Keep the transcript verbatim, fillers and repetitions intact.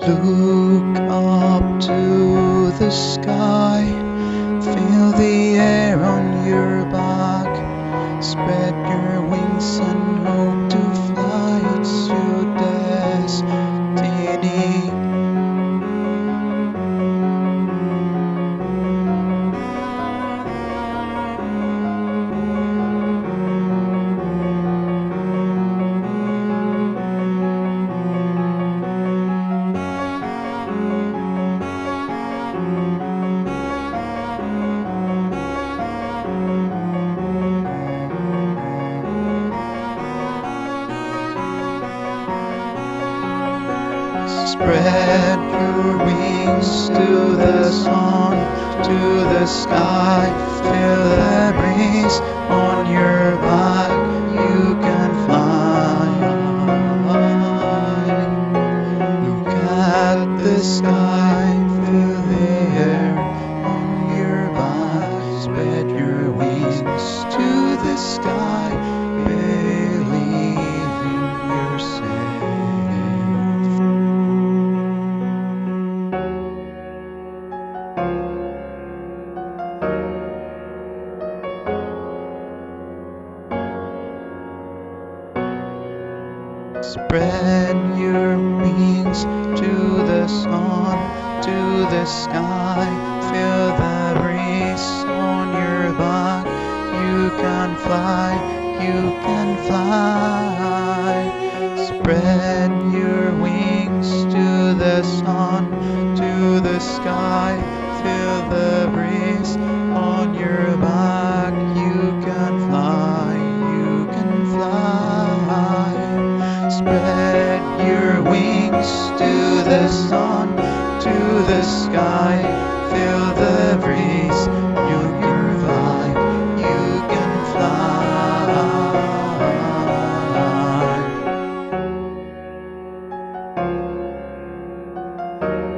Look up to the sky, feel the air on your back, spread your wings and hope to fly. It's your destiny. Spread your wings to the sun, to the sky. Feel the breeze on your back. You can fly. Look at the sky. Feel the air on your back. Spread your wings to the sky. Believe in yourself. Spread your wings to the sun, to the sky. Feel the breeze on your back. You can fly, you can fly. Spread your wings to the sun, to the sky. Feel the breeze on your back. You can fly, you can fly. Spread your wings to the sun, to the sky. Feel the breeze. You can fly. You can fly.